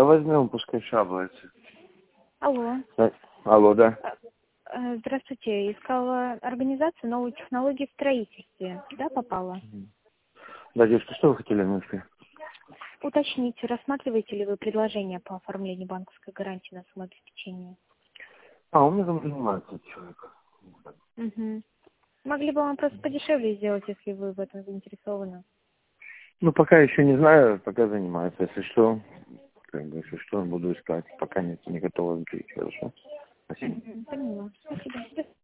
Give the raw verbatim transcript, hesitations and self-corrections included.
Да возьмем, пускай шаблается. Алло. А, алло, да. Э, Здравствуйте. Искала организацию новой технологии в строительстве. Да, попала? Да, девушка, что вы хотели мысли? Уточните, рассматриваете ли вы предложение по оформлению банковской гарантии на самообеспечение? А, у меня там занимается человек. Угу. Могли бы вам просто подешевле сделать, если вы в этом заинтересованы. Ну, пока еще не знаю, пока занимается. Если что, как бы, если что, буду искать. Пока нет, не готова говорить, хорошо? Спасибо. Угу. Поняла. Спасибо.